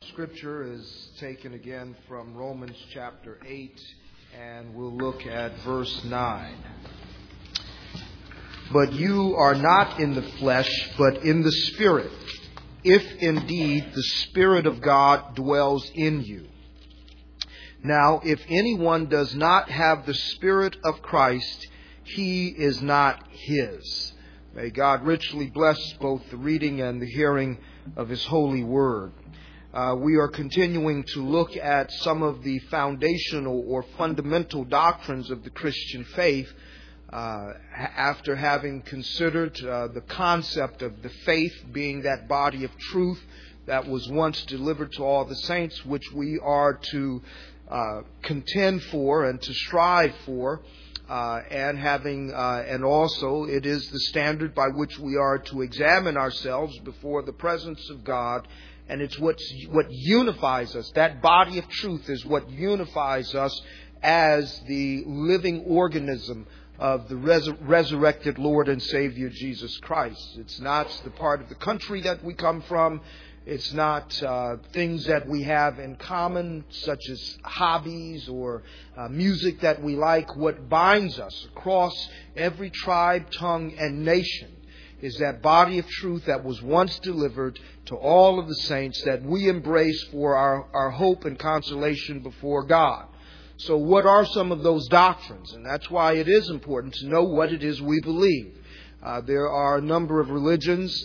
scripture is taken again from Romans chapter 8, and we'll look at verse 9. But you are not in the flesh, but in the Spirit, if indeed the Spirit of God dwells in you. Now, if anyone does not have the Spirit of Christ, he is not his. May God richly bless both the reading and the hearing of His holy word. We are continuing to look at some of the foundational or fundamental doctrines of the Christian faith after having considered the concept of the faith being that body of truth that was once delivered to all the saints, which we are to contend for and to strive for. And also it is the standard by which we are to examine ourselves before the presence of God, and it's what unifies us. That body of truth is what unifies us as the living organism of the resurrected Lord and Savior Jesus Christ. It's not the part of the country that we come from. It's not things that we have in common, such as hobbies or music that we like. What binds us across every tribe, tongue, and nation is that body of truth that was once delivered to all of the saints that we embrace for our hope and consolation before God. So what are some of those doctrines? And that's why it is important to know what it is we believe. There are a number of religions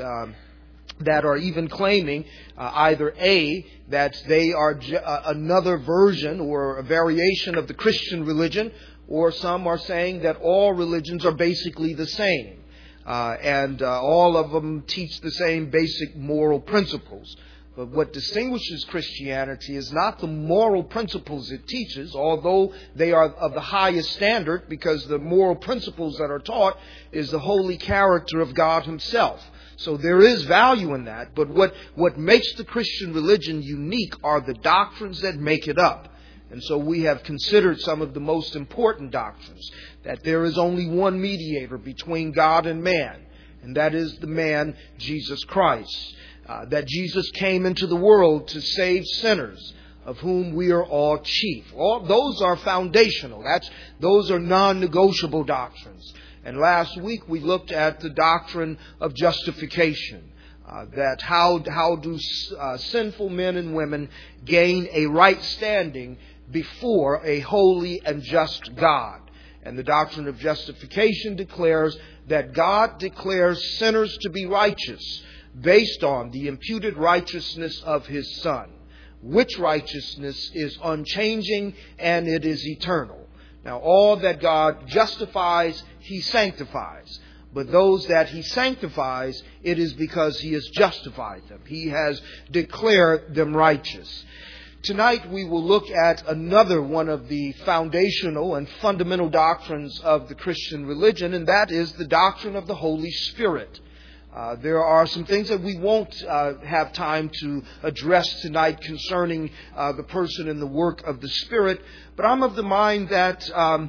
that are even claiming either A, that they are another version or a variation of the Christian religion, or some are saying that all religions are basically the same. And all of them teach the same basic moral principles. But what distinguishes Christianity is not the moral principles it teaches, although they are of the highest standard, because the moral principles that are taught is the holy character of God Himself. So there is value in that. But what makes the Christian religion unique are the doctrines that make it up. And so we have considered some of the most important doctrines. That there is only one mediator between God and man, and that is the man Jesus Christ. That Jesus came into the world to save sinners, of whom we are all chief. All those are foundational. Those are non-negotiable doctrines. And last week we looked at the doctrine of justification. That how do sinful men and women gain a right standing before a holy and just God. And the doctrine of justification declares that God declares sinners to be righteous based on the imputed righteousness of His Son, which righteousness is unchanging and it is eternal. Now, all that God justifies, He sanctifies. But those that He sanctifies, it is because He has justified them. He has declared them righteous. Tonight we will look at another one of the foundational and fundamental doctrines of the Christian religion, and that is the doctrine of the Holy Spirit. There are some things that we won't have time to address tonight concerning the person and the work of the Spirit, but I'm of the mind that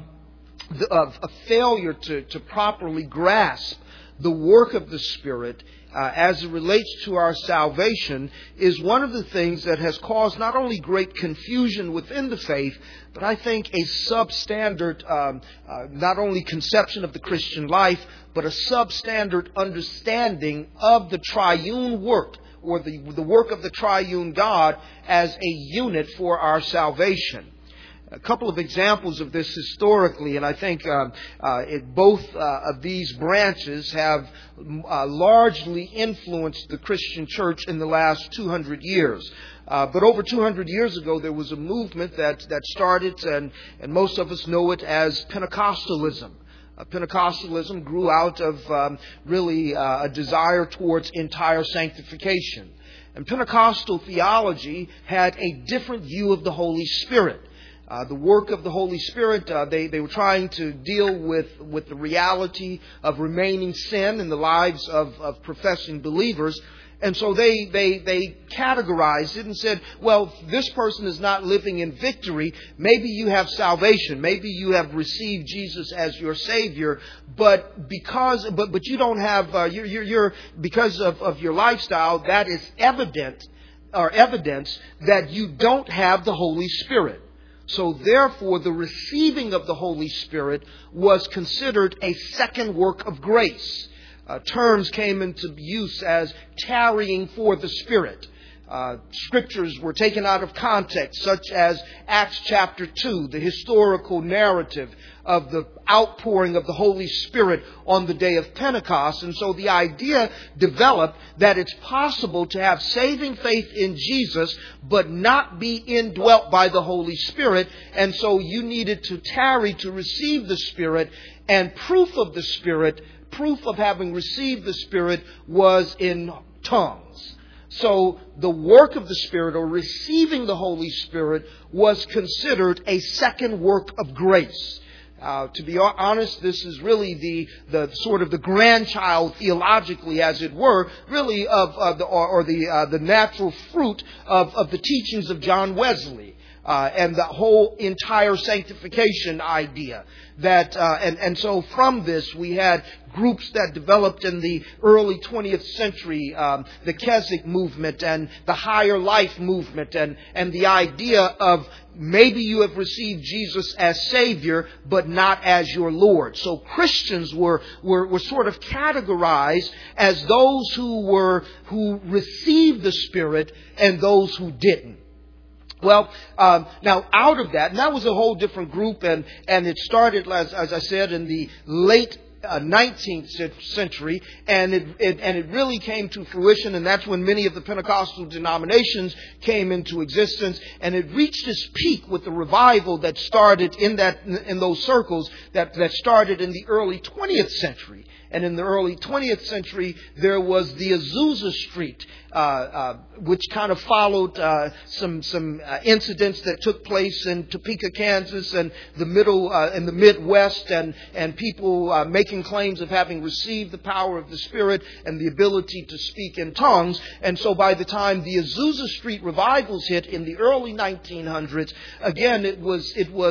a failure to properly grasp the work of the Spirit as it relates to our salvation is one of the things that has caused not only great confusion within the faith, but I think a substandard, not only conception of the Christian life, but a substandard understanding of the triune work, or the work of the triune God as a unit for our salvation. A couple of examples of this historically, and I think both of these branches have largely influenced the Christian church in the last 200 years. But over 200 years ago, there was a movement that started, and most of us know it as Pentecostalism. Pentecostalism grew out of really a desire towards entire sanctification. And Pentecostal theology had a different view of the Holy Spirit. The work of the Holy Spirit, they were trying to deal with the reality of remaining sin in the lives of professing believers. And so they categorized it and said, well, this person is not living in victory. Maybe you have salvation. Maybe you have received Jesus as your Savior. But you don't have, because of your lifestyle, that is evident or evidence that you don't have the Holy Spirit. So therefore, the receiving of the Holy Spirit was considered a second work of grace. Terms came into use as tarrying for the Spirit. Scriptures were taken out of context, such as Acts chapter 2, the historical narrative of the outpouring of the Holy Spirit on the day of Pentecost. And so the idea developed that it's possible to have saving faith in Jesus, but not be indwelt by the Holy Spirit. And so you needed to tarry to receive the Spirit, and proof of the Spirit, proof of having received the Spirit, was in tongues. So the work of the Spirit, or receiving the Holy Spirit, was considered a second work of grace. To be honest, this is really the sort of the grandchild, theologically, as it were, really of the natural fruit of the teachings of John Wesley. And the whole entire sanctification idea. And so from this we had groups that developed in the early 20th century, the Keswick movement and the higher life movement, and the idea of maybe you have received Jesus as Savior, but not as your Lord. So Christians were sort of categorized as those who received the Spirit and those who didn't. Well, now out of that, and that was a whole different group, and it started, as I said, in the late 19th century, and it really came to fruition, and that's when many of the Pentecostal denominations came into existence, and it reached its peak with the revival that started in those circles that started in the early 20th century. And in the early 20th century, there was the Azusa Street, which kind of followed some incidents that took place in Topeka, Kansas, and the Midwest, and people making claims of having received the power of the Spirit and the ability to speak in tongues. And so by the time the Azusa Street revivals hit in the early 1900s, again, it was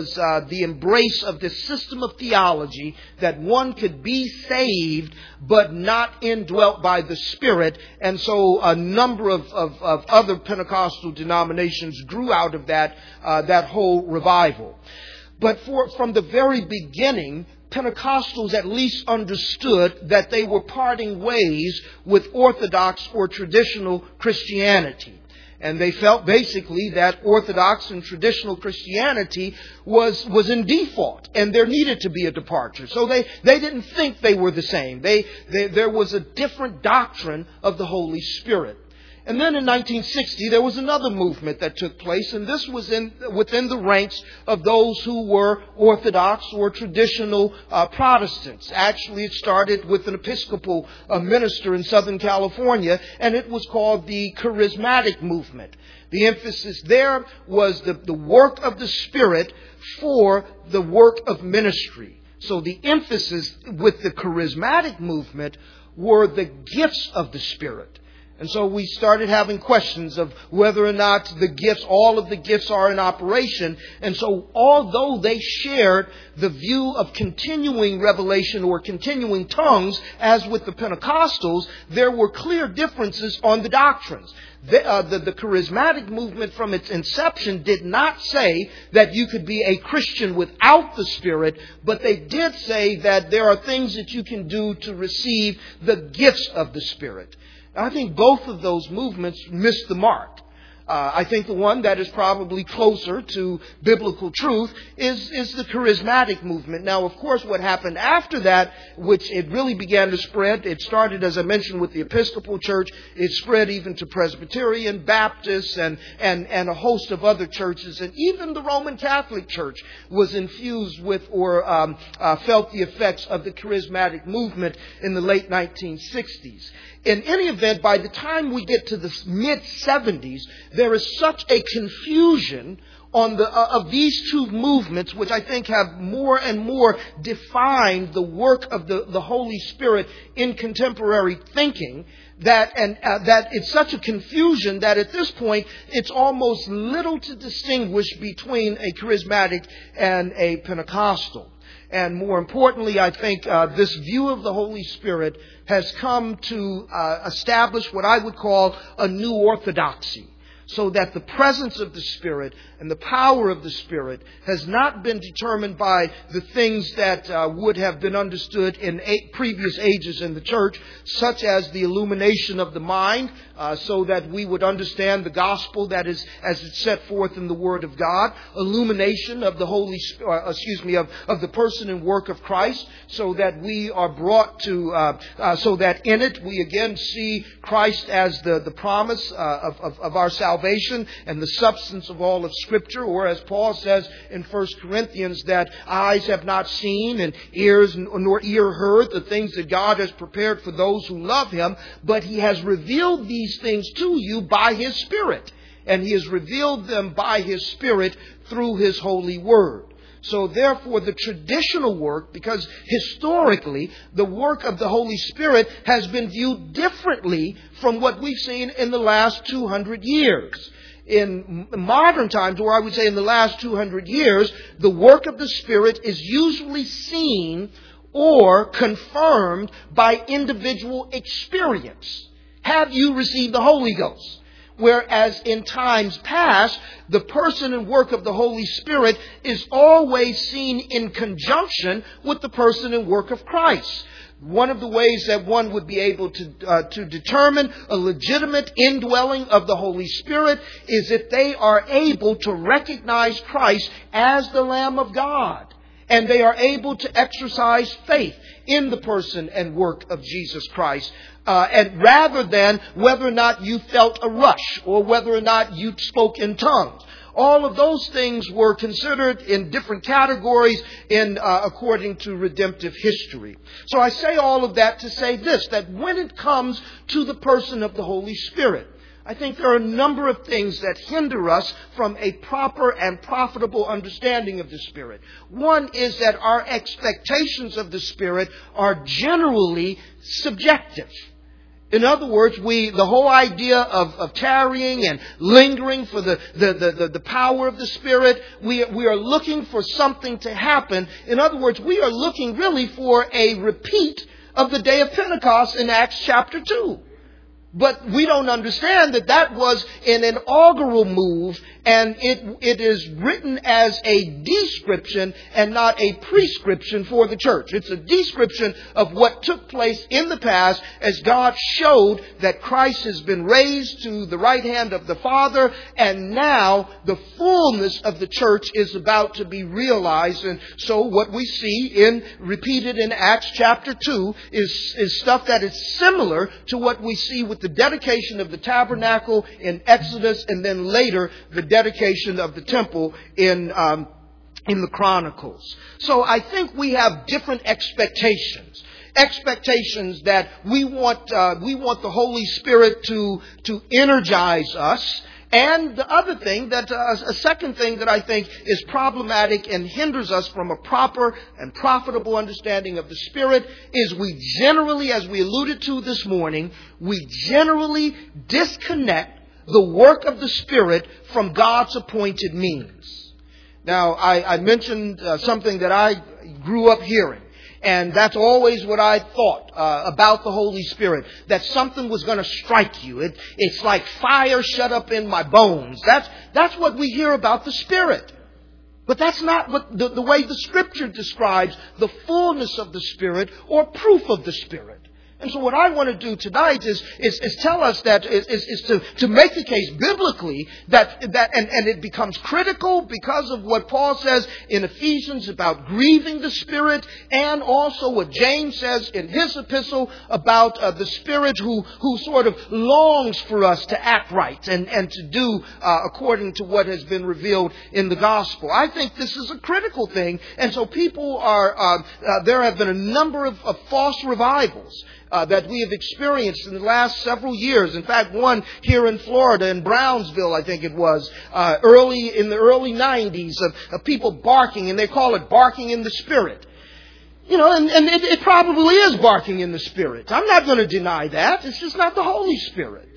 the embrace of this system of theology that one could be saved but not indwelt by the Spirit. And so a number of other Pentecostal denominations grew out of that whole revival. But from the very beginning, Pentecostals at least understood that they were parting ways with Orthodox or traditional Christianity. And they felt basically that Orthodox and traditional Christianity was in default, and there needed to be a departure. So they didn't think they were the same. There was a different doctrine of the Holy Spirit. And then in 1960, there was another movement that took place, and this was within the ranks of those who were Orthodox or traditional Protestants. Actually, it started with an Episcopal minister in Southern California, and it was called the Charismatic movement. The emphasis there was the work of the Spirit for the work of ministry. So the emphasis with the Charismatic movement were the gifts of the Spirit. And so we started having questions of whether or not all of the gifts are in operation. And so although they shared the view of continuing revelation or continuing tongues, as with the Pentecostals, there were clear differences on the doctrines. The charismatic movement from its inception did not say that you could be a Christian without the Spirit, but they did say that there are things that you can do to receive the gifts of the Spirit. I think both of those movements missed the mark. I think the one that is probably closer to biblical truth is the charismatic movement. Now, of course, what happened after that, which it really began to spread, it started, as I mentioned, with the Episcopal Church. It spread even to Presbyterian, Baptists, and a host of other churches. And even the Roman Catholic Church was infused with or felt the effects of the charismatic movement in the late 1960s. In any event, by the time we get to the mid-70s, there is such a confusion of these two movements, which I think have more and more defined the work of the Holy Spirit in contemporary thinking, that it's such a confusion that at this point it's almost little to distinguish between a charismatic and a Pentecostal. And more importantly, I think this view of the Holy Spirit has come to establish what I would call a new orthodoxy. so that the presence of the Spirit and the power of the Spirit has not been determined by the things that would have been understood in previous ages in the church, such as the illumination of the mind, so that we would understand the gospel that is as it's set forth in the Word of God, illumination of the of the person and work of Christ, so that we are brought to, so that in it we again see Christ as the promise of our salvation and the substance of all of Scripture, or as Paul says in 1 Corinthians, that eyes have not seen and ears nor ear heard the things that God has prepared for those who love Him, but He has revealed these things to you by His Spirit. And He has revealed them by His Spirit through His holy word. So therefore the traditional work, because historically the work of the Holy Spirit has been viewed differently from what we've seen in the last 200 years. In modern times, or I would say in the last 200 years, the work of the Spirit is usually seen or confirmed by individual experience. Have you received the Holy Ghost? Whereas in times past, the person and work of the Holy Spirit is always seen in conjunction with the person and work of Christ. One of the ways that one would be able to determine a legitimate indwelling of the Holy Spirit is if they are able to recognize Christ as the Lamb of God. And they are able to exercise faith in the person and work of Jesus Christ. And rather than whether or not you felt a rush or whether or not you spoke in tongues. All of those things were considered in different categories according to redemptive history. So I say all of that to say this, that when it comes to the person of the Holy Spirit, I think there are a number of things that hinder us from a proper and profitable understanding of the Spirit. One is that our expectations of the Spirit are generally subjective. In other words, the whole idea of tarrying and lingering for the power of the Spirit, we are looking for something to happen. In other words, we are looking really for a repeat of the day of Pentecost in Acts chapter 2. But we don't understand that was an inaugural move, and it is written as a description and not a prescription for the church. It's a description of what took place in the past as God showed that Christ has been raised to the right hand of the Father, and now the fullness of the church is about to be realized. And so what we see repeated in Acts chapter 2 is stuff that is similar to what we see with the dedication of the tabernacle in Exodus, and then later the dedication of the temple in the Chronicles. So I think we have different expectations. Expectations that we want the Holy Spirit to energize us. And the other thing, a second thing that I think is problematic and hinders us from a proper and profitable understanding of the Spirit is we generally, as we alluded to this morning, we generally disconnect the work of the Spirit from God's appointed means. Now, I mentioned something that I grew up hearing. And that's always what I thought about the Holy Spirit. That something was going to strike you. It's like fire shut up in my bones. That's what we hear about the Spirit. But that's not what the way the Scripture describes the fullness of the Spirit or proof of the Spirit. And so what I want to do tonight is tell us that is to make the case biblically that it becomes critical because of what Paul says in Ephesians about grieving the Spirit, and also what James says in his epistle about the Spirit who sort of longs for us to act right and to do according to what has been revealed in the gospel. I think this is a critical thing, and so people there have been a number of false revivals that we have experienced in the last several years. In fact, one here in Florida, in Brownsville, I think it was, in the early 90s, of people barking, and they call it barking in the Spirit. You know, and it probably is barking in the Spirit. I'm not going to deny that. It's just not the Holy Spirit.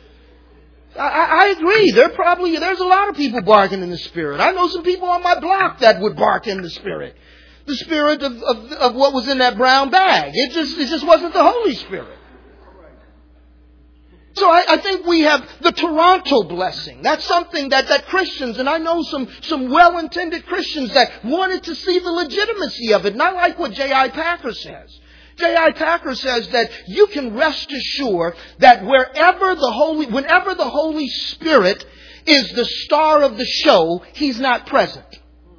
I agree. There's a lot of people barking in the Spirit. I know some people on my block that would bark in the Spirit. The spirit of what was in that brown bag. It just wasn't the Holy Spirit. So I think we have the Toronto blessing. That's something that Christians, and I know some well-intended Christians that wanted to see the legitimacy of it. And I like what J.I. Packer says. J.I. Packer says that you can rest assured that whenever the Holy Spirit is the star of the show, He's not present.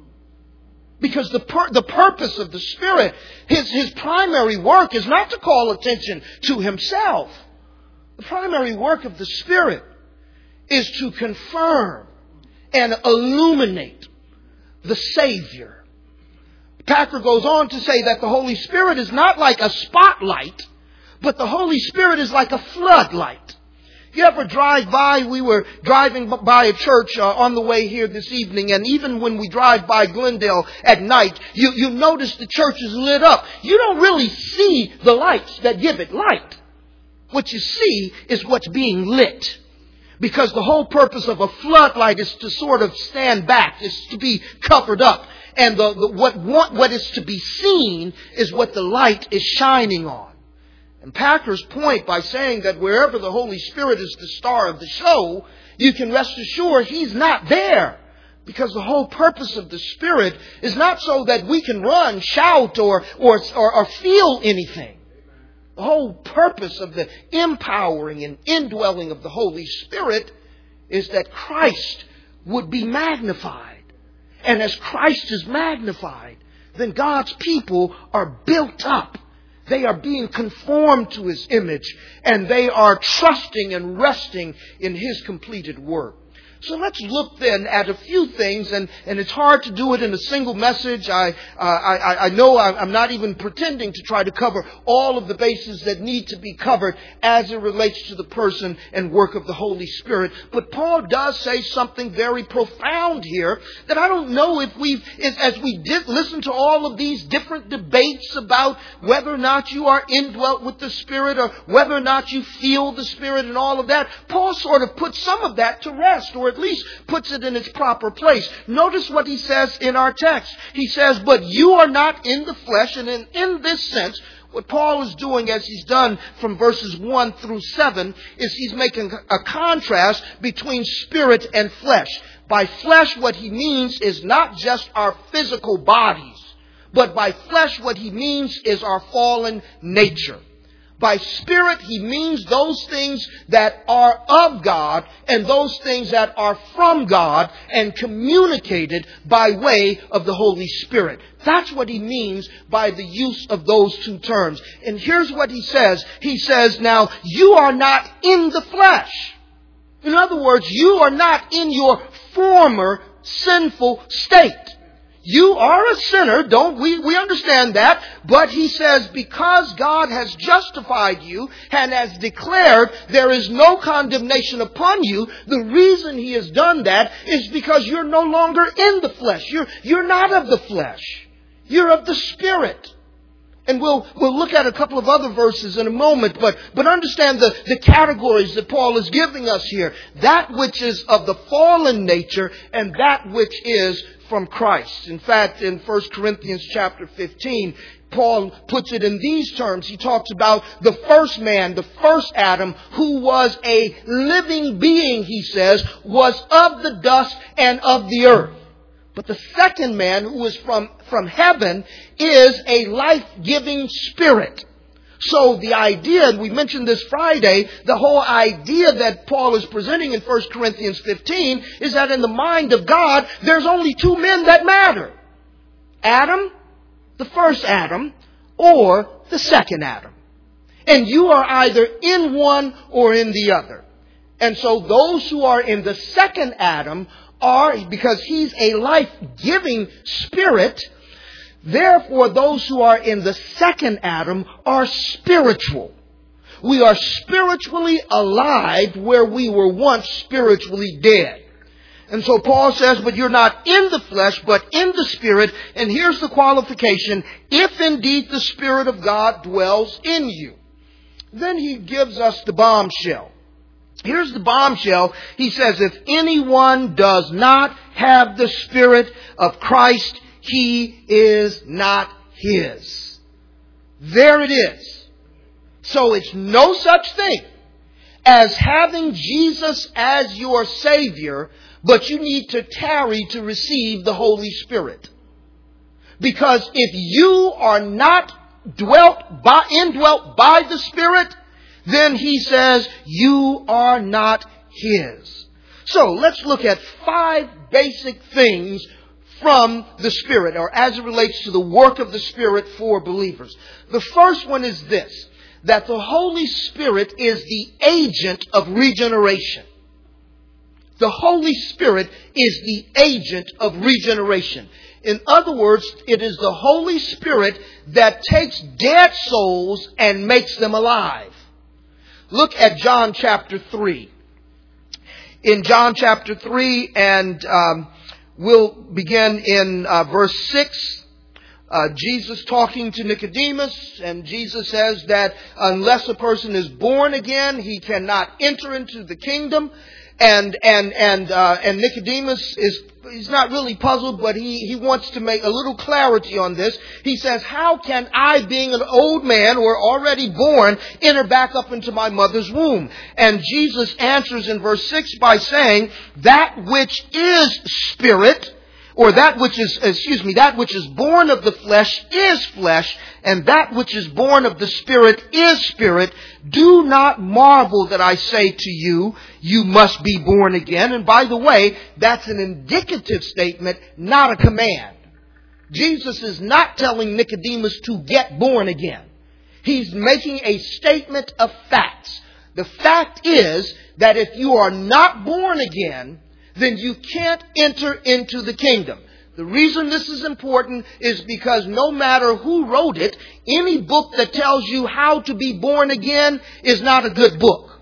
Because the purpose of the Spirit, His primary work is not to call attention to Himself. The primary work of the Spirit is to confirm and illuminate the Savior. Packer goes on to say that the Holy Spirit is not like a spotlight, but the Holy Spirit is like a floodlight. You ever drive by? We were driving by a church on the way here this evening, and even when we drive by Glendale at night, you notice the church is lit up. You don't really see the lights that give it light. What you see is what's being lit. Because the whole purpose of a floodlight is to sort of stand back, is to be covered up. And what is to be seen is what the light is shining on. And Packer's point by saying that wherever the Holy Spirit is the star of the show, you can rest assured He's not there. Because the whole purpose of the Spirit is not so that we can run, shout, or feel anything. The whole purpose of the empowering and indwelling of the Holy Spirit is that Christ would be magnified. And as Christ is magnified, then God's people are built up. They are being conformed to His image, and they are trusting and resting in His completed work. So let's look then at a few things, and it's hard to do it in a single message. I know I'm not even pretending to try to cover all of the bases that need to be covered as it relates to the person and work of the Holy Spirit. But Paul does say something very profound here that I don't know if as we did listen to all of these different debates about whether or not you are indwelt with the Spirit or whether or not you feel the Spirit and all of that, Paul sort of puts some of that to rest, or at least puts it in its proper place. Notice what he says in our text. He says, but you are not in the flesh. And in this sense, what Paul is doing, as he's done from verses 1 through 7, is he's making a contrast between spirit and flesh. By flesh, what he means is not just our physical bodies, but by flesh, what he means is our fallen nature. By Spirit, he means those things that are of God and those things that are from God and communicated by way of the Holy Spirit. That's what he means by the use of those two terms. And here's what he says. He says, now, you are not in the flesh. In other words, you are not in your former sinful state. You are a sinner, we understand that, but he says because God has justified you and has declared there is no condemnation upon you, the reason he has done that is because you're no longer in the flesh. You're not of the flesh. You're of the Spirit. And we'll look at a couple of other verses in a moment, but understand the categories that Paul is giving us here. That which is of the fallen nature and that which is from Christ. In fact, in 1 Corinthians chapter 15, Paul puts it in these terms. He talks about the first man, the first Adam, who was a living being, he says, was of the dust and of the earth. But the second man, who is from heaven, is a life-giving spirit. So the idea, and we mentioned this Friday, the whole idea that Paul is presenting in 1 Corinthians 15 is that in the mind of God, there's only two men that matter. Adam, the first Adam, or the second Adam. And you are either in one or in the other. And so those who are in the second Adam are, because he's a life-giving spirit, therefore those who are in the second Adam are spiritual. We are spiritually alive where we were once spiritually dead. And so Paul says, but you're not in the flesh, but in the Spirit. And here's the qualification: if indeed the Spirit of God dwells in you. Then he gives us the bombshell. Here's the bombshell. He says, if anyone does not have the Spirit of Christ, he is not his. There it is. So it's no such thing as having Jesus as your Savior, but you need to tarry to receive the Holy Spirit. Because if you are not indwelt by the Spirit, then he says you are not His. So let's look at 5 basic things from the Spirit, or as it relates to the work of the Spirit for believers. The first one is this, that the Holy Spirit is the agent of regeneration. The Holy Spirit is the agent of regeneration. In other words, it is the Holy Spirit that takes dead souls and makes them alive. Look at John chapter 3. In John chapter 3, and we'll begin in verse 6. Jesus talking to Nicodemus, and Jesus says that unless a person is born again, he cannot enter into the kingdom. And Nicodemus he's not really puzzled, but he wants to make a little clarity on this. He says, how can I, being an old man or already born, enter back up into my mother's womb? And Jesus answers in verse 6 by saying, that which is spirit, or that which is born of the flesh is flesh, and that which is born of the Spirit is spirit. Do not marvel that I say to you, you must be born again. And by the way, that's an indicative statement, not a command. Jesus is not telling Nicodemus to get born again. He's making a statement of facts. The fact is that if you are not born again, then you can't enter into the kingdom. The reason this is important is because no matter who wrote it, any book that tells you how to be born again is not a good book.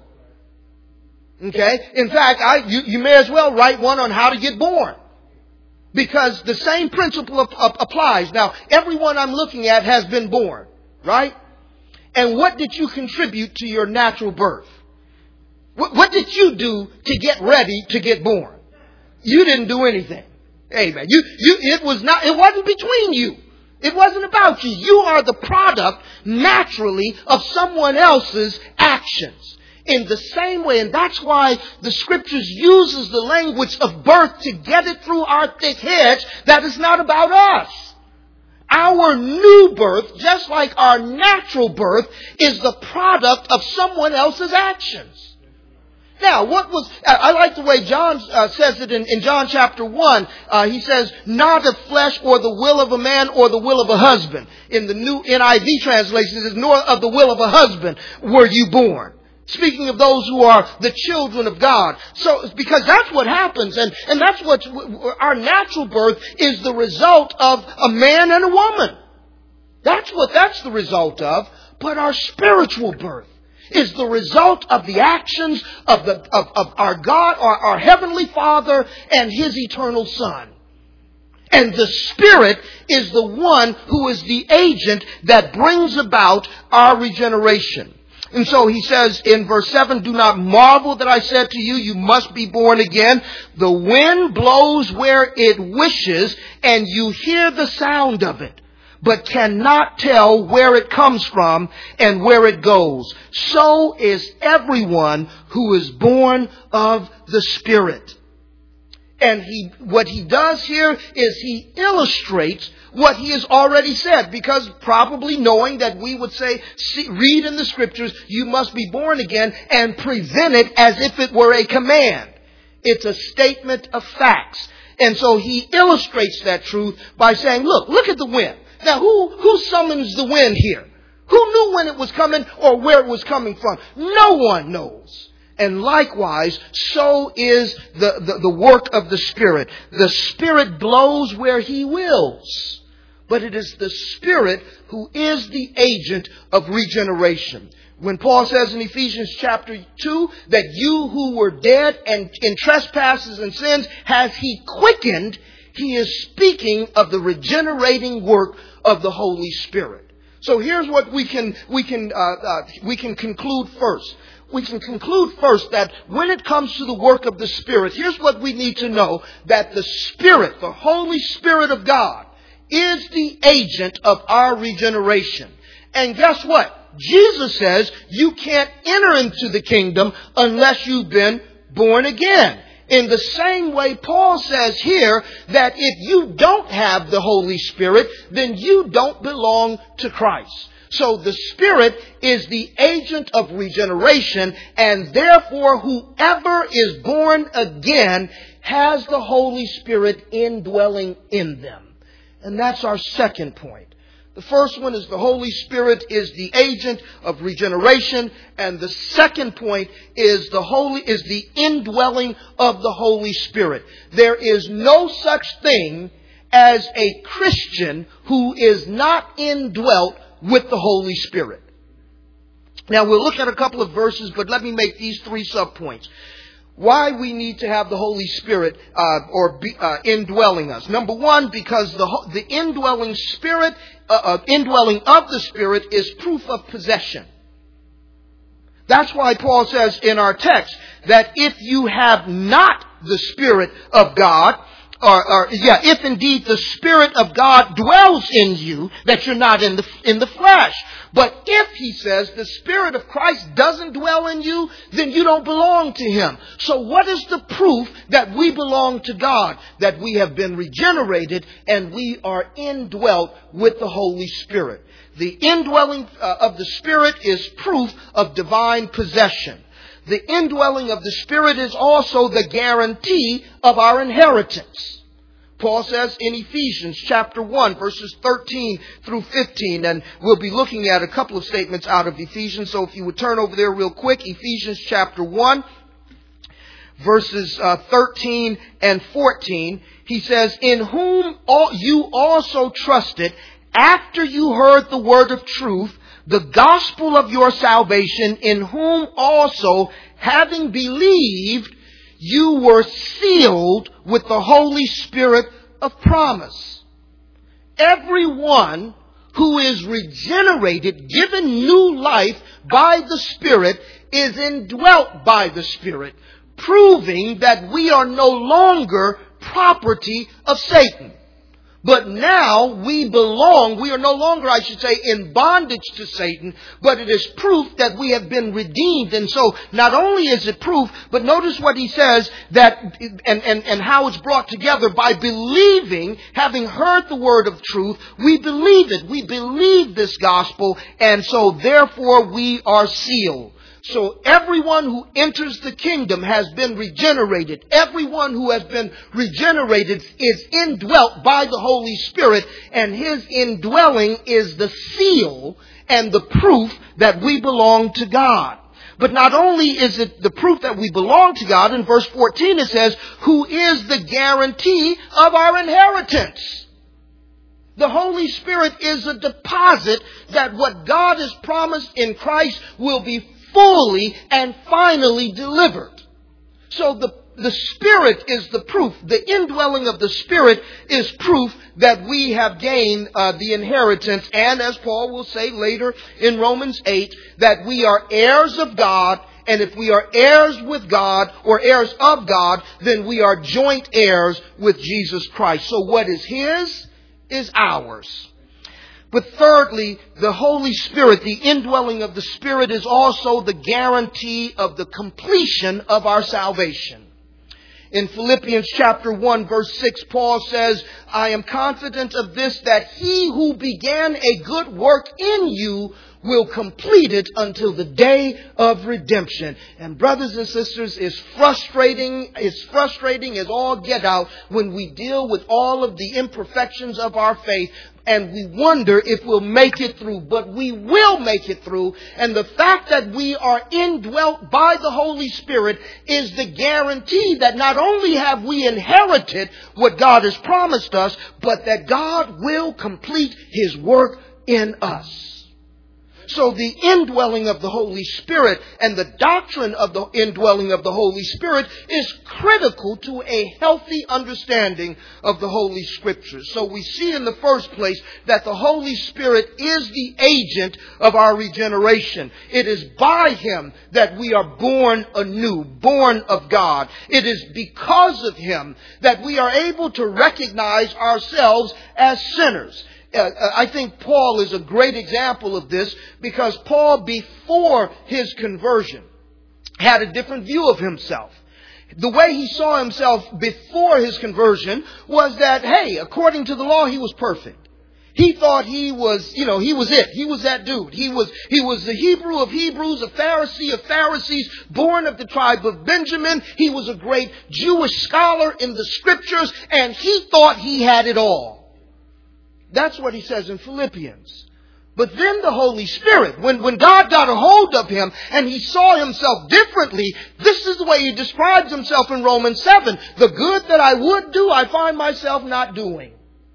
Okay? In fact, you may as well write one on how to get born. Because the same principle applies. Now, everyone I'm looking at has been born, right? And what did you contribute to your natural birth? What did you do to get ready to get born? You didn't do anything. Amen. It wasn't between you. It wasn't about you. You are the product naturally of someone else's actions. In the same way, and that's why the Scriptures uses the language of birth to get it through our thick heads that it's not about us. Our new birth, just like our natural birth, is the product of someone else's actions. Now, I like the way John says it in John chapter 1. He says, not of flesh or the will of a man or the will of a husband. In the new NIV translation, it says, nor of the will of a husband were you born. Speaking of those who are the children of God. So, because that's what happens. And that's what our natural birth is, the result of a man and a woman. That's what that's the result of. But our spiritual birth is the result of the actions of our God, our Heavenly Father, and His eternal Son. And the Spirit is the one who is the agent that brings about our regeneration. And so he says in verse 7, do not marvel that I said to you, you must be born again. The wind blows where it wishes, and you hear the sound of it, but cannot tell where it comes from and where it goes. So is everyone who is born of the Spirit. And what he does here is he illustrates what he has already said, because probably knowing that we would say, read in the Scriptures, you must be born again, and present it as if it were a command. It's a statement of facts. And so he illustrates that truth by saying, look at the wind. Now, who summons the wind here? Who knew when it was coming or where it was coming from? No one knows. And likewise, so is the work of the Spirit. The Spirit blows where He wills. But it is the Spirit who is the agent of regeneration. When Paul says in Ephesians chapter 2 that you who were dead and in trespasses and sins has He quickened, he is speaking of the regenerating work of the Holy Spirit. So here's what we can conclude first. We can conclude first that when it comes to the work of the Spirit, here's what we need to know, that the Spirit, the Holy Spirit of God, is the agent of our regeneration. And guess what? Jesus says you can't enter into the kingdom unless you've been born again. In the same way, Paul says here that if you don't have the Holy Spirit, then you don't belong to Christ. So the Spirit is the agent of regeneration, and therefore whoever is born again has the Holy Spirit indwelling in them. And that's our second point. The first one is the Holy Spirit is the agent of regeneration, and the second point is the indwelling of the Holy Spirit. There is no such thing as a Christian who is not indwelt with the Holy Spirit. Now we'll look at a couple of verses, but let me make these three subpoints. Why we need to have the Holy Spirit indwelling us. Number one, because the indwelling Spirit, indwelling of the Spirit is proof of possession. That's why Paul says in our text that if you have not the Spirit of God, if indeed the Spirit of God dwells in you, that you're not in the flesh. But if, he says, the Spirit of Christ doesn't dwell in you, then you don't belong to Him. So what is the proof that we belong to God? That we have been regenerated and we are indwelt with the Holy Spirit. The indwelling of the Spirit is proof of divine possession. The indwelling of the Spirit is also the guarantee of our inheritance. Paul says in Ephesians chapter 1, verses 13 through 15, and we'll be looking at a couple of statements out of Ephesians. So if you would turn over there real quick, Ephesians chapter 1, verses 13 and 14, he says, in whom you also trusted after you heard the word of truth, the gospel of your salvation, in whom also, having believed, you were sealed with the Holy Spirit of promise. Everyone who is regenerated, given new life by the Spirit, is indwelt by the Spirit, proving that we are no longer property of Satan. But now we are no longer, in bondage to Satan, but it is proof that we have been redeemed. And so not only is it proof, but notice what he says, that and how it's brought together by believing, having heard the word of truth, we believe it. We believe this gospel, and so therefore we are sealed. So everyone who enters the kingdom has been regenerated. Everyone who has been regenerated is indwelt by the Holy Spirit, and His indwelling is the seal and the proof that we belong to God. But not only is it the proof that we belong to God, in verse 14 it says, who is the guarantee of our inheritance. The Holy Spirit is a deposit that what God has promised in Christ will be fully and finally delivered. So the Spirit is the proof. The indwelling of the Spirit is proof that we have gained the inheritance. And as Paul will say later in Romans 8, that we are heirs of God. And if we are heirs with God, or heirs of God, then we are joint heirs with Jesus Christ. So what is His is ours. But thirdly, the Holy Spirit, the indwelling of the Spirit, is also the guarantee of the completion of our salvation. In Philippians chapter 1, verse 6, Paul says, I am confident of this, that He who began a good work in you will complete it until the day of redemption. And brothers and sisters, it's frustrating as all get out when we deal with all of the imperfections of our faith, and we wonder if we'll make it through. But we will make it through. And the fact that we are indwelt by the Holy Spirit is the guarantee that not only have we inherited what God has promised us, but that God will complete His work in us. So the indwelling of the Holy Spirit and the doctrine of the indwelling of the Holy Spirit is critical to a healthy understanding of the Holy Scriptures. So we see in the first place that the Holy Spirit is the agent of our regeneration. It is by Him that we are born anew, born of God. It is because of Him that we are able to recognize ourselves as sinners. I think Paul is a great example of this, because Paul, before his conversion, had a different view of himself. The way he saw himself before his conversion was that, hey, according to the law, he was perfect. He thought he was it. He was that dude. He was the Hebrew of Hebrews, a Pharisee of Pharisees, born of the tribe of Benjamin. He was a great Jewish scholar in the scriptures, and he thought he had it all. That's what he says in Philippians. But then the Holy Spirit, when God got a hold of him and he saw himself differently, this is the way he describes himself in Romans 7. The good that I would do, I find myself not doing.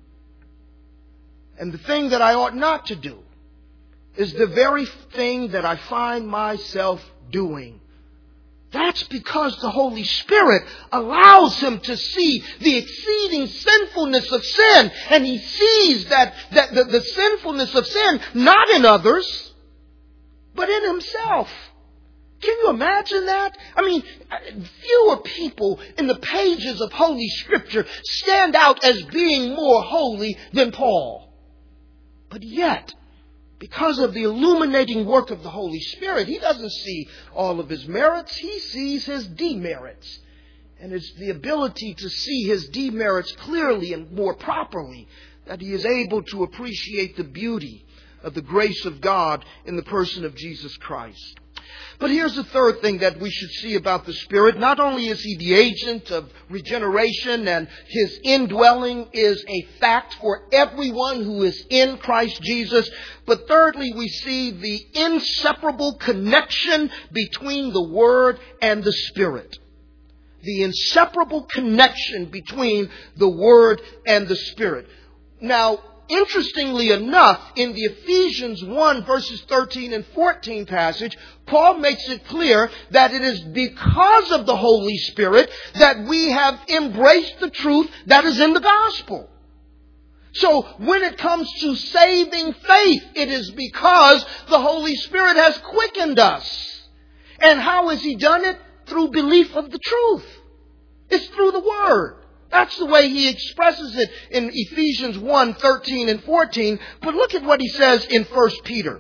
And the thing that I ought not to do is the very thing that I find myself doing. That's because the Holy Spirit allows him to see the exceeding sinfulness of sin. And he sees that the sinfulness of sin not in others, but in himself. Can you imagine that? I mean, fewer people in the pages of Holy Scripture stand out as being more holy than Paul. But yet, because of the illuminating work of the Holy Spirit, he doesn't see all of his merits. He sees his demerits. And it's the ability to see his demerits clearly and more properly that he is able to appreciate the beauty of the grace of God in the person of Jesus Christ. But here's the third thing that we should see about the Spirit. Not only is he the agent of regeneration, and his indwelling is a fact for everyone who is in Christ Jesus, but thirdly, we see the inseparable connection between the Word and the Spirit. The inseparable connection between the Word and the Spirit. Now, interestingly enough, in the Ephesians 1 verses 13 and 14 passage, Paul makes it clear that it is because of the Holy Spirit that we have embraced the truth that is in the gospel. So when it comes to saving faith, it is because the Holy Spirit has quickened us. And how has he done it? Through belief of the truth. It's through the Word. That's the way he expresses it in Ephesians 1, 13 and 14. But look at what he says in 1 Peter.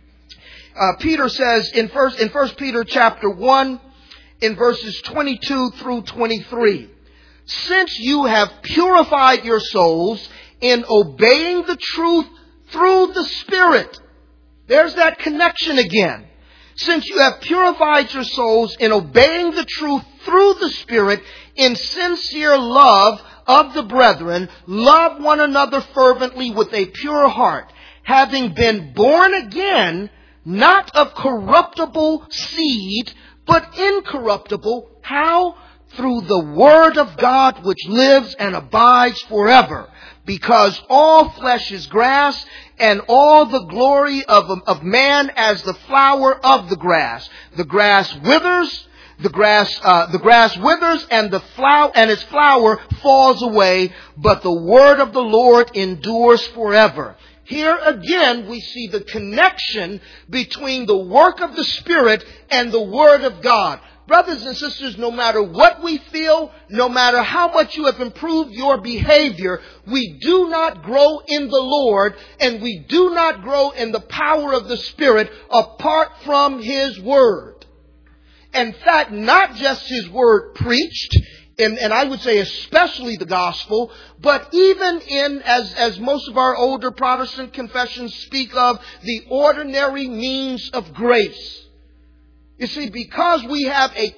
Peter says in 1 Peter chapter 1, in verses 22 through 23. Since you have purified your souls in obeying the truth through the Spirit. There's that connection again. Since you have purified your souls in obeying the truth through the Spirit, in sincere love of the brethren, love one another fervently with a pure heart, having been born again, not of corruptible seed, but incorruptible. How? Through the Word of God, which lives and abides forever. Because all flesh is grass, and all the glory of man as the flower of the grass. The grass withers, the grass withers, and its flower falls away, but the word of the Lord endures forever. Here again we see the connection between the work of the Spirit and the Word of God. Brothers and sisters, no matter what we feel, no matter how much you have improved your behavior, we do not grow in the Lord, and we do not grow in the power of the Spirit apart from His Word. In fact, not just His Word preached, and I would say especially the gospel, but even in, as most of our older Protestant confessions speak of, the ordinary means of grace. You see, because we have a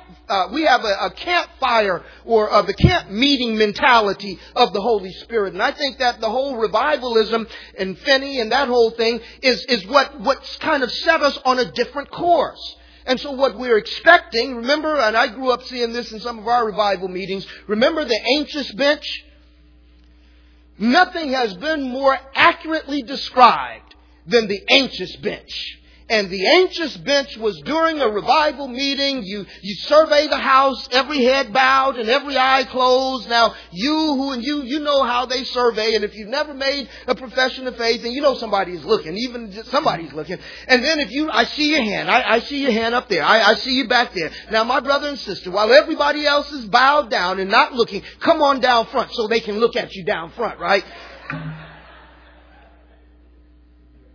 campfire or the camp meeting mentality of the Holy Spirit. And I think that the whole revivalism and Finney and that whole thing is what's kind of set us on a different course. And so what we're expecting, remember, and I grew up seeing this in some of our revival meetings, remember the anxious bench? Nothing has been more accurately described than the anxious bench. And the anxious bench was during a revival meeting. You survey the house, every head bowed and every eye closed. Now, you know how they survey. And if you've never made a profession of faith, then you know somebody's looking. Even somebody's looking. And then I see your hand. I see your hand up there. I see you back there. Now, my brother and sister, while everybody else is bowed down and not looking, come on down front so they can look at you down front, right?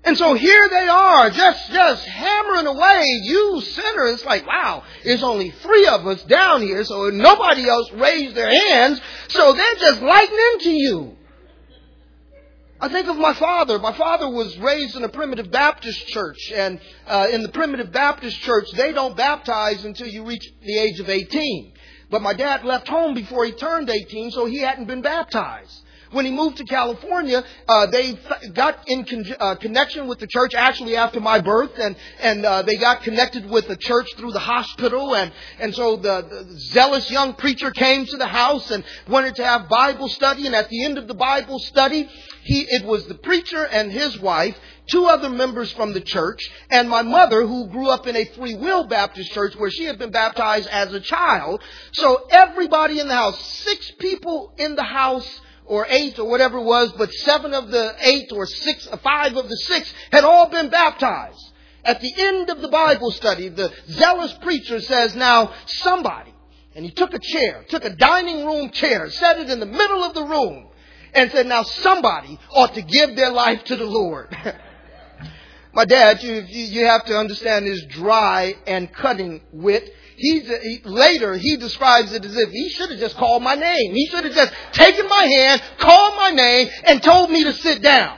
And so here they are, just hammering away, you sinner. It's like, wow, there's only 3 of us down here, so nobody else raised their hands, so they're just lighting into you. I think of my father. My father was raised in a primitive Baptist church, and in the primitive Baptist church, they don't baptize until you reach the age of 18. But my dad left home before he turned 18, so he hadn't been baptized. When he moved to California, they got in connection with the church actually after my birth, and they got connected with the church through the hospital, and so the zealous young preacher came to the house and wanted to have Bible study, and at the end of the Bible study, it was the preacher and his wife, 2 other members from the church, and my mother, who grew up in a Free Will Baptist church where she had been baptized as a child. So everybody in the house, 6 people in the house, or 8 or whatever it was, but 7 of the 8 or 6, 5 of the 6 had all been baptized. At the end of the Bible study, the zealous preacher says, now somebody, and he took a chair, took a dining room chair, set it in the middle of the room, and said, now somebody ought to give their life to the Lord. My dad, you have to understand his dry and cutting wit. Later, he describes it as if he should have just called my name. He should have just taken my hand, called my name, and told me to sit down.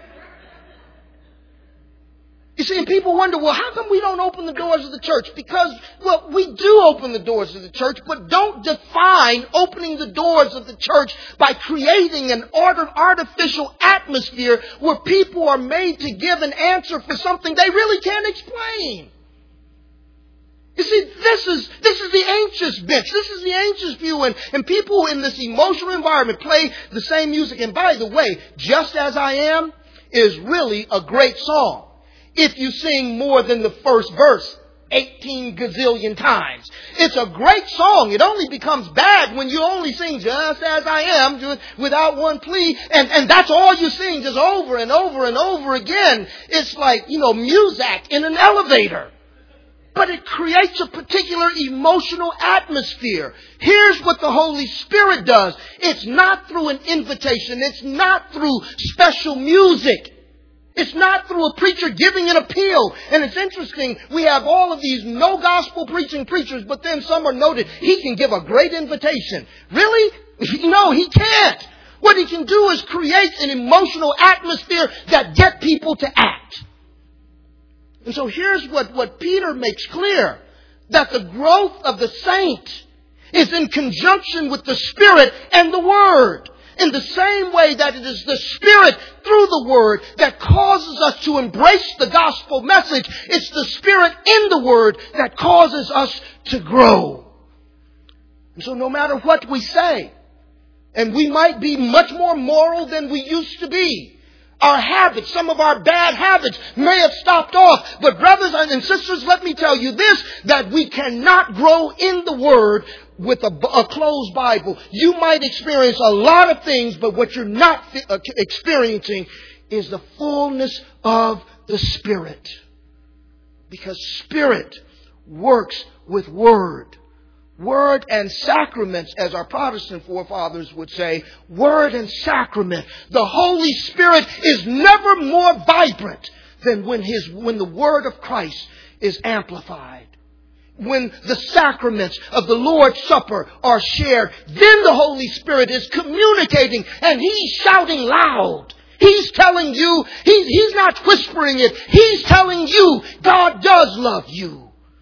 You see, and people wonder, well, how come we don't open the doors of the church? Because, well, we do open the doors of the church, but don't define opening the doors of the church by creating an artificial atmosphere where people are made to give an answer for something they really can't explain. You see, this is the anxious bench. This is the anxious view. And people in this emotional environment play the same music. And by the way, Just As I Am is really a great song. If you sing more than the first verse 18 gazillion times. It's a great song. It only becomes bad when you only sing Just As I Am without one plea. And that's all you sing just over and over and over again. It's like, Muzak in an elevator. But it creates a particular emotional atmosphere. Here's what the Holy Spirit does. It's not through an invitation. It's not through special music. It's not through a preacher giving an appeal. And it's interesting, we have all of these no gospel preaching preachers, but then some are noted. He can give a great invitation. Really? No, he can't. What he can do is create an emotional atmosphere that get people to act. And so here's what Peter makes clear, that the growth of the saint is in conjunction with the Spirit and the Word. In the same way that it is the Spirit through the Word that causes us to embrace the gospel message, it's the Spirit in the Word that causes us to grow. And so no matter what we say, and we might be much more moral than we used to be, our habits, some of our bad habits may have stopped off. But brothers and sisters, let me tell you this, that we cannot grow in the Word with a closed Bible. You might experience a lot of things, but what you're not experiencing is the fullness of the Spirit. Because Spirit works with Word. Word and sacraments, as our Protestant forefathers would say, word and sacrament. The Holy Spirit is never more vibrant than when the Word of Christ is amplified. When the sacraments of the Lord's Supper are shared, then the Holy Spirit is communicating and He's shouting loud. He's telling you, He's not whispering it. He's telling you, God does love you.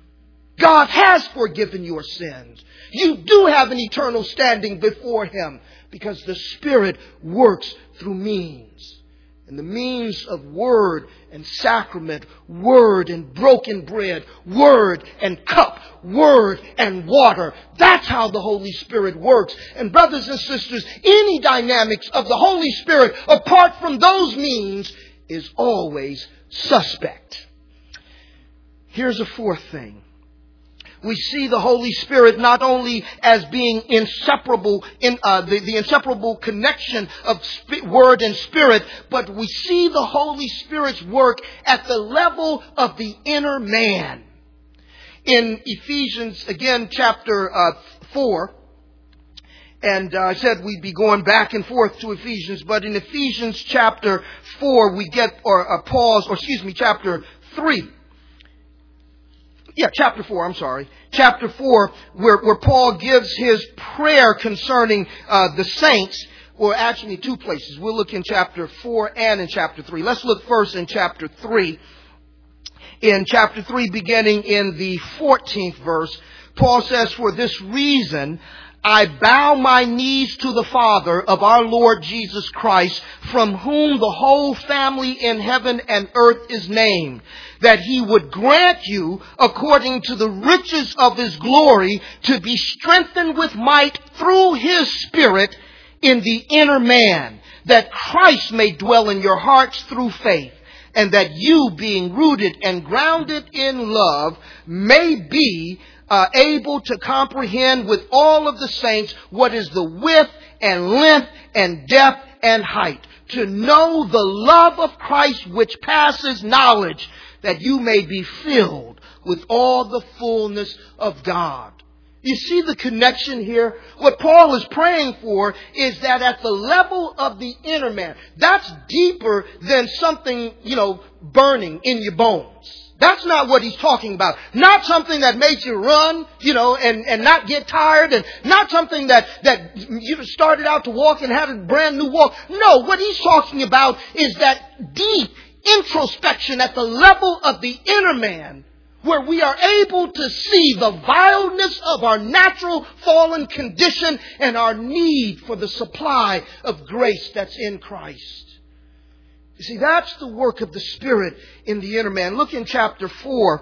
God has forgiven your sins. You do have an eternal standing before Him because the Spirit works through means. And the means of word and sacrament, word and broken bread, word and cup, word and water. That's how the Holy Spirit works. And brothers and sisters, any dynamics of the Holy Spirit apart from those means is always suspect. Here's a fourth thing. We see the Holy Spirit not only as being inseparable in the inseparable connection of Word and Spirit, but we see the Holy Spirit's work at the level of the inner man. In Ephesians, again, chapter 4, And I said we'd be going back and forth to Ephesians, but in Ephesians chapter 4, we get, chapter 3. Yeah, chapter 4, I'm sorry. Chapter 4, where Paul gives his prayer concerning the saints. Well, actually 2 places. We'll look in chapter 4 and in chapter 3. Let's look first in chapter 3. In chapter 3, beginning in the 14th verse, Paul says, "For this reason, I bow my knees to the Father of our Lord Jesus Christ, from whom the whole family in heaven and earth is named, that he would grant you, according to the riches of his glory, to be strengthened with might through his Spirit in the inner man, that Christ may dwell in your hearts through faith, and that you, being rooted and grounded in love, may be able to comprehend with all of the saints what is the width and length and depth and height, to know the love of Christ which passes knowledge, that you may be filled with all the fullness of God." You see the connection here? What Paul is praying for is that at the level of the inner man, that's deeper than something, burning in your bones. That's not what he's talking about. Not something that makes you run, and not get tired, and not something that you started out to walk and had a brand new walk. No, what he's talking about is that deep introspection at the level of the inner man, where we are able to see the vileness of our natural fallen condition and our need for the supply of grace that's in Christ. You see, that's the work of the Spirit in the inner man. Look in chapter 4,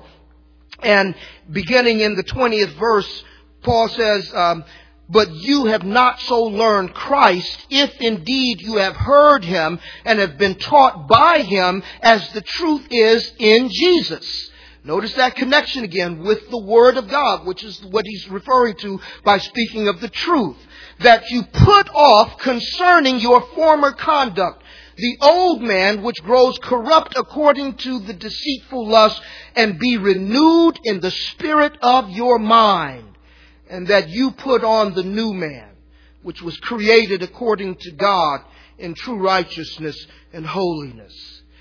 and beginning in the 20th verse, Paul says, "But you have not so learned Christ, if indeed you have heard him and have been taught by him, as the truth is in Jesus." Notice that connection again with the Word of God, which is what he's referring to by speaking of the truth. "That you put off concerning your former conduct the old man which grows corrupt according to the deceitful lust, and be renewed in the spirit of your mind. And that you put on the new man, which was created according to God in true righteousness and holiness."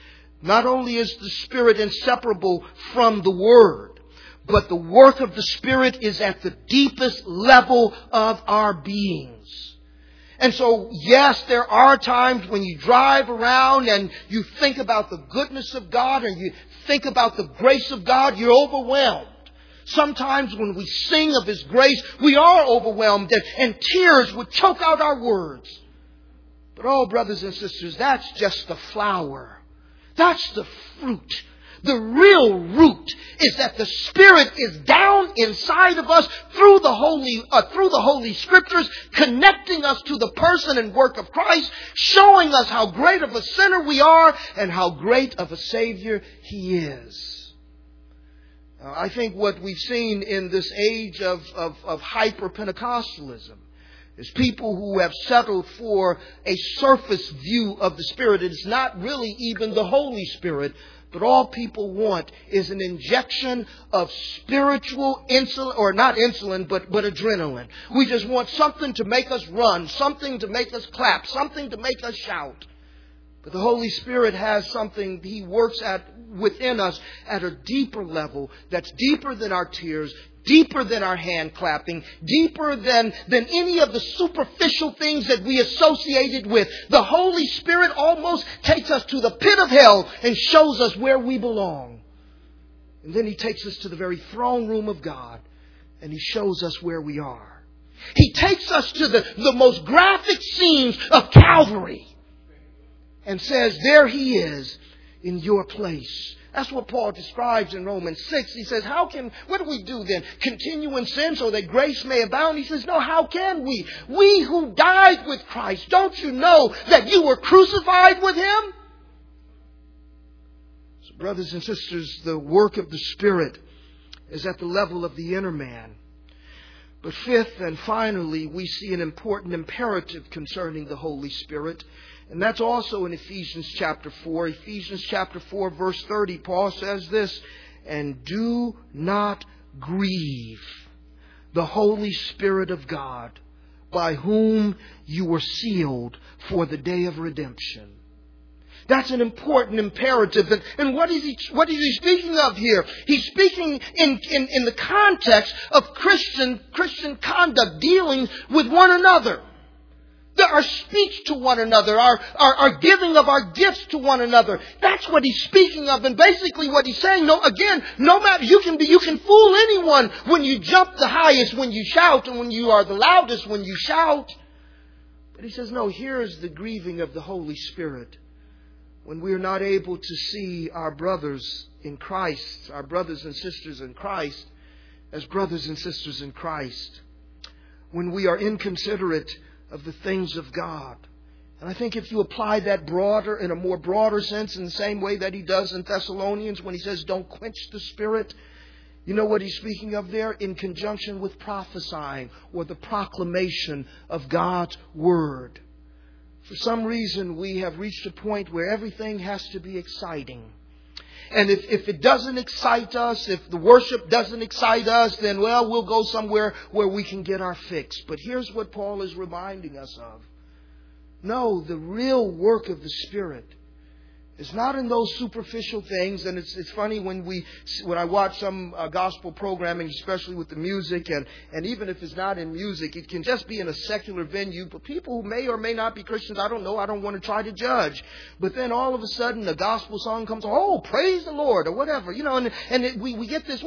Not only is the Spirit inseparable from the Word, but the work of the Spirit is at the deepest level of our beings. And so, yes, there are times when you drive around and you think about the goodness of God and you think about the grace of God, you're overwhelmed. Sometimes when we sing of His grace, we are overwhelmed and tears would choke out our words. But oh, brothers and sisters, that's just the flower. That's the fruit. The real root is that the Spirit is down inside of us through the Holy Scriptures, connecting us to the person and work of Christ, showing us how great of a sinner we are and how great of a Savior He is. I think what we've seen in this age of hyper-Pentecostalism is people who have settled for a surface view of the Spirit. It's not really even the Holy Spirit, but all people want is an injection of spiritual insulin, or not insulin, but adrenaline. We just want something to make us run, something to make us clap, something to make us shout. But the Holy Spirit has something He works within us at a deeper level that's deeper than our tears, deeper than our hand clapping, deeper than any of the superficial things that we associated with. The Holy Spirit almost takes us to the pit of hell and shows us where we belong. And then He takes us to the very throne room of God and He shows us where we are. He takes us to the most graphic scenes of Calvary and says, there He is in your place. That's what Paul describes in Romans 6. He says, what do we do then? Continue in sin so that grace may abound? He says, no, how can we? We who died with Christ, don't you know that you were crucified with Him? So, brothers and sisters, the work of the Spirit is at the level of the inner man. But fifth and finally, we see an important imperative concerning the Holy Spirit. And that's also in Ephesians chapter 4. Ephesians chapter 4 verse 30, Paul says this, "And do not grieve the Holy Spirit of God, by whom you were sealed for the day of redemption. That's an important imperative. And what is he speaking of here? He's speaking in the context of Christian conduct, dealing with one another. Our speech to one another, our giving of our gifts to one another. That's what he's speaking of. And basically what he's saying, no matter, you can fool anyone when you jump the highest, when you shout, and when you are the loudest when you shout. But he says, no, here is the grieving of the Holy Spirit. When we are not able to see our brothers in Christ, our brothers and sisters in Christ, as brothers and sisters in Christ. When we are inconsiderate of the things of God. And I think if you apply that in a more broader sense, in the same way that he does in Thessalonians when he says, don't quench the Spirit, you know what he's speaking of there? In conjunction with prophesying or the proclamation of God's Word. For some reason, we have reached a point where everything has to be exciting. And if it doesn't excite us, if the worship doesn't excite us, then, we'll go somewhere where we can get our fix. But here's what Paul is reminding us of. No, the real work of the Spirit is not in those superficial things. And it's funny when I watch some gospel programming, especially with the music, and even if it's not in music, it can just be in a secular venue. But people who may or may not be Christians, I don't know, I don't want to try to judge. But then all of a sudden, a gospel song comes on, oh, praise the Lord, or whatever, we get this,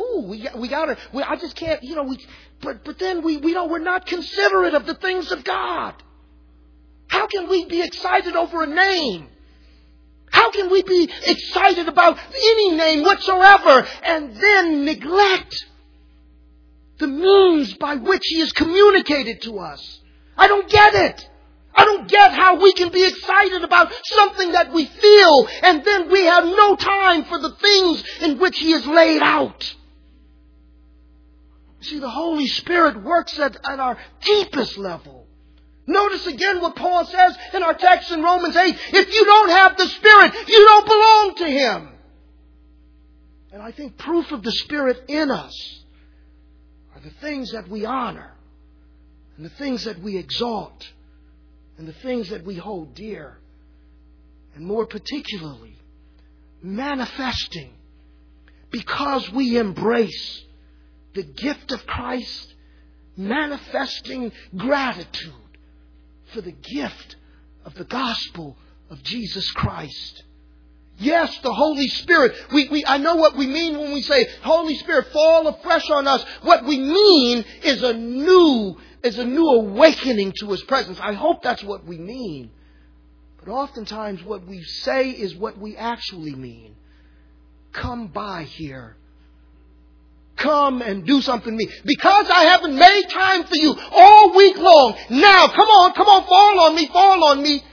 I just can't, but then we're not considerate of the things of God. How can we be excited over a name? How can we be excited about any name whatsoever and then neglect the means by which He is communicated to us? I don't get it. I don't get how we can be excited about something that we feel and then we have no time for the things in which He has laid out. See, the Holy Spirit works at our deepest level. Notice again what Paul says in our text in Romans 8. If you don't have the Spirit, you don't belong to Him. And I think proof of the Spirit in us are the things that we honor, and the things that we exalt, and the things that we hold dear. And more particularly, manifesting, because we embrace the gift of Christ, manifesting gratitude for the gift of the gospel of Jesus Christ. Yes, the Holy Spirit. I know what we mean when we say, Holy Spirit, fall afresh on us. What we mean is a new awakening to His presence. I hope that's what we mean. But oftentimes what we say is what we actually mean. Come by here. Come and do something to me. Because I haven't made time for you all week long. Now, come on, fall on me.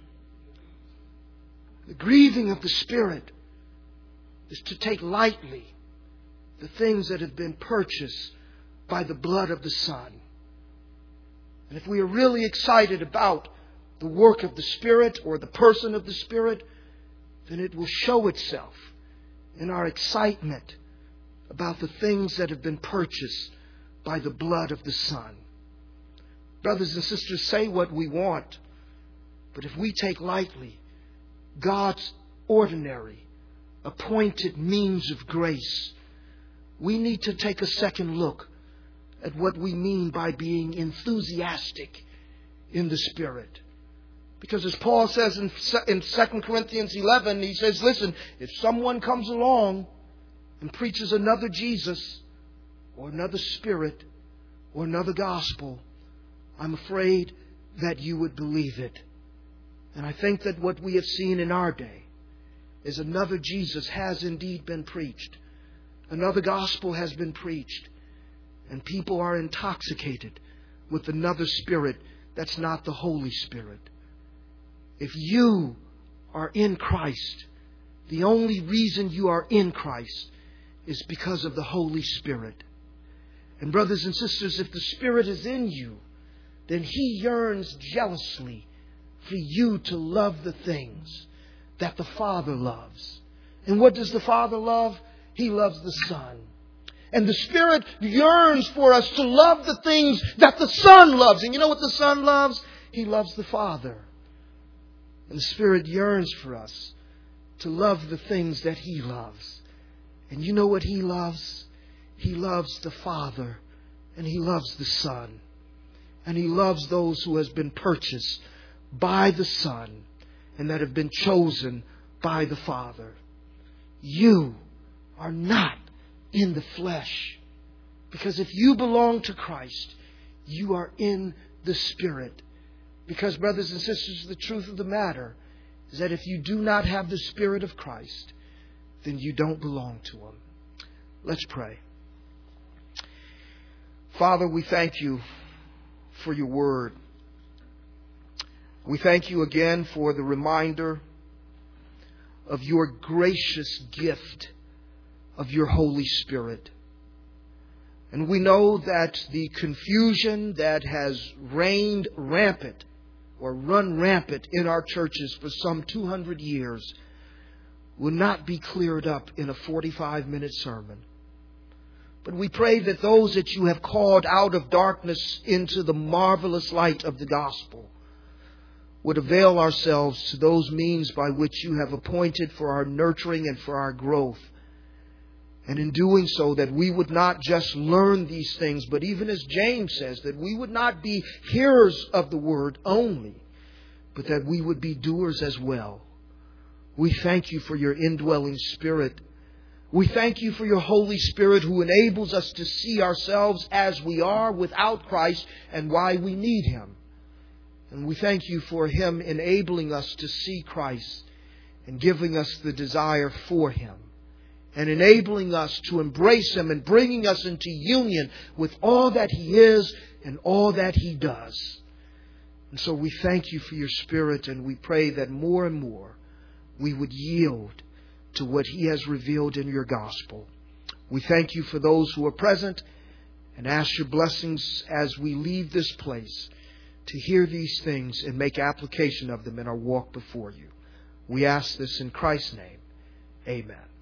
The grieving of the Spirit is to take lightly the things that have been purchased by the blood of the Son. And if we are really excited about the work of the Spirit or the person of the Spirit, then it will show itself in our excitement about the things that have been purchased by the blood of the Son. Brothers and sisters, say what we want, but if we take lightly God's ordinary, appointed means of grace, we need to take a second look at what we mean by being enthusiastic in the Spirit. Because as Paul says in 2 Corinthians 11, he says, listen, if someone comes along and preaches another Jesus or another Spirit or another gospel, I'm afraid that you would believe it. And I think that what we have seen in our day is another Jesus has indeed been preached. Another gospel has been preached. And people are intoxicated with another Spirit that's not the Holy Spirit. If you are in Christ, the only reason you are in Christ is because of the Holy Spirit. And brothers and sisters, if the Spirit is in you, then He yearns jealously for you to love the things that the Father loves. And what does the Father love? He loves the Son. And the Spirit yearns for us to love the things that the Son loves. And you know what the Son loves? He loves the Father. And the Spirit yearns for us to love the things that He loves. And you know what He loves? He loves the Father. And He loves the Son. And He loves those who has been purchased by the Son and that have been chosen by the Father. You are not in the flesh. Because if you belong to Christ, you are in the Spirit. Because, brothers and sisters, the truth of the matter is that if you do not have the Spirit of Christ, then you don't belong to Him. Let's pray. Father, we thank You for Your Word. We thank You again for the reminder of Your gracious gift of Your Holy Spirit. And we know that the confusion that has reigned rampant or run rampant in our churches for some 200 years will not be cleared up in a 45-minute sermon. But we pray that those that You have called out of darkness into the marvelous light of the gospel would avail ourselves to those means by which You have appointed for our nurturing and for our growth. And in doing so, that we would not just learn these things, but even as James says, that we would not be hearers of the word only, but that we would be doers as well. We thank You for Your indwelling Spirit. We thank You for Your Holy Spirit who enables us to see ourselves as we are without Christ and why we need Him. And we thank You for Him enabling us to see Christ and giving us the desire for Him, and enabling us to embrace Him and bringing us into union with all that He is and all that He does. And so we thank You for Your Spirit, and we pray that more and more we would yield to what He has revealed in Your gospel. We thank You for those who are present and ask Your blessings as we leave this place to hear these things and make application of them in our walk before You. We ask this in Christ's name. Amen.